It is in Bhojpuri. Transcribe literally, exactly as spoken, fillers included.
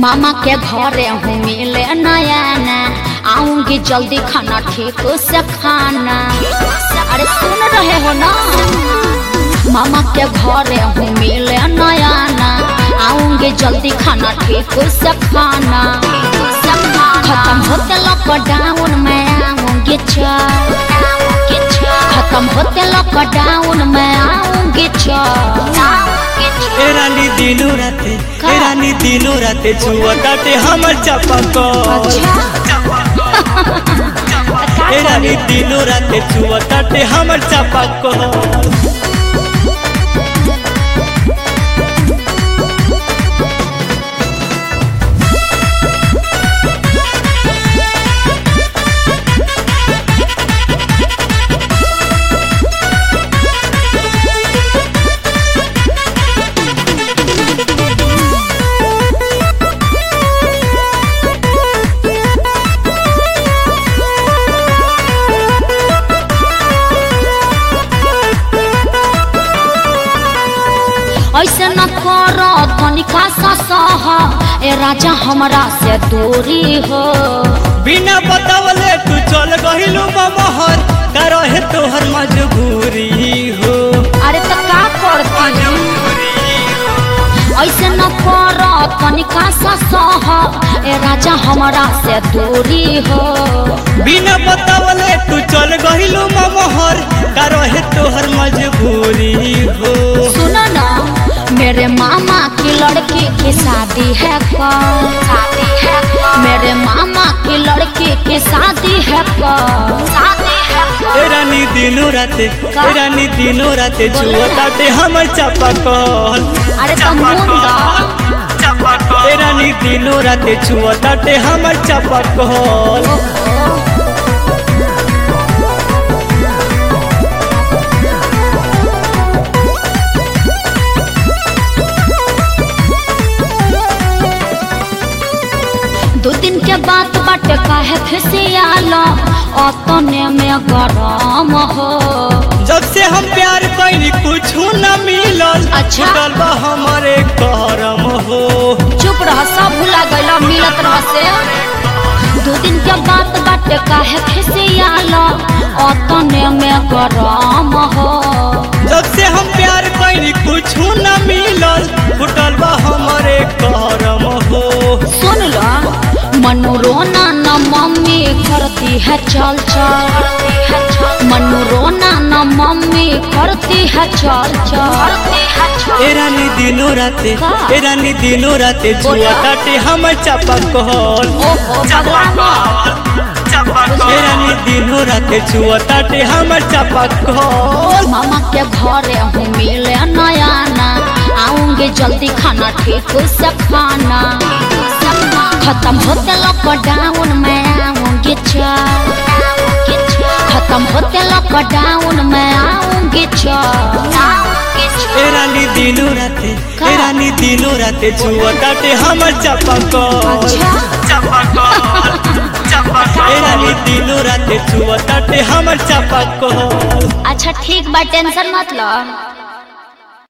मामा के घरे हूँ मिले नया ना, आऊंगी जल्दी खाना ठीक से खाना। अरे सुन रहे हो ना, मामा के घरे हूँ मिले नया ना, आऊंगी जल्दी खाना ठीक से खाना। खत्म होते लॉकडाउन में आऊंगी चल, खत्म होते लॉकडाउन में आऊंगी चल। ए रानी दिनो राते, ए रानी दिनो राते छुआ काटे हमर चापाकल। ए रानी दिनो राते छुआ काटे हमर चापाकल। ऐसे न करो तनिका सा सह, ए राजा हमरा से दूरी हो। बिना बतावले तू चल गहिलू बमहर, करहे तोहर मजबूरी हो। अरे तो का करती, ऐसे न करो तनिका सा सह, ए राजा हमरा से दूरी हो। बिना बतावले तू चल गहिलू बमहर, करहे तोहर मजबूरी हो। सुनो ना, मेरे मामा की लड़की की शादी है कल, शादी है कल। मेरे मामा की लड़की की शादी है कल, शादी है कल। ए रानी दिनो राते, ए रानी दिनो राते छुआ काटे हमर चापाकल। अरे तो मुंडा, ए रानी दिनो राते छुआ काटे हमर चापाकल। दो दिन के बात बाटे काहे फिसियालो, अतने में गरम हो। जब से हम प्यार कैली कुछ न मिलल, अच्छा। छूटल बा हमारे करम हो। चुप रह, सब भुला गइला मिलत रह से। दो दिन के बात बाटे काहे फिसियालो, अतने में गरम हो। जब से हम प्यार कैली कुछ न मिलल, छूटल बा हमारे करम हो। सुन लो, मनु रोना न मम्मी करती है चल चल, मनु रोना न मम्मी करती है चल चल। ए रानी दिनो राते, ए रानी दिनो राते जुआ काटे हमर चापाकल। ए रानी दिनो राते जुआ काटे हमर चापाकल। मामा के घरे हूँ मिले नया ना, आऊंगी जल्दी खाना ठीक से खाना। खत्म होते लॉकडाउन में आऊंगी चल, खत्म होते लॉकडाउन में आऊंगी चल। ए रानी दिनो राते, ए रानी दिनो राते छुआ काटे हमर चापाकल। ए रानी दिनो राते छुआ काटे हमर चापाकल। अच्छा ठीक बा, टेंशन मत लो।